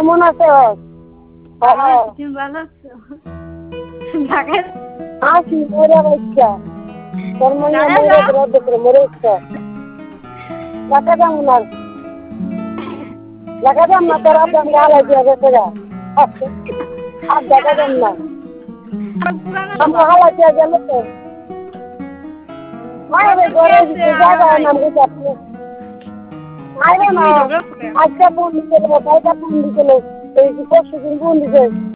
কেমন আছো? তুমি ভালো আছো? ঢাকায় আছি মরে বাচ্চা তোর মনে মরে দেখে মরে ইচ্ছা দেখা যাম না তোর দাম গালা দিয়ে গেছে গা আর দেখা যাম না আমরা হালা দিয়ে গেল তো মায়ের ঘরে জায়গা নাম গেছে আপনি আইলো না আজকে ফোন দিতে কালকে ফোন দিতে এই পরশু দিন ফোন দিতে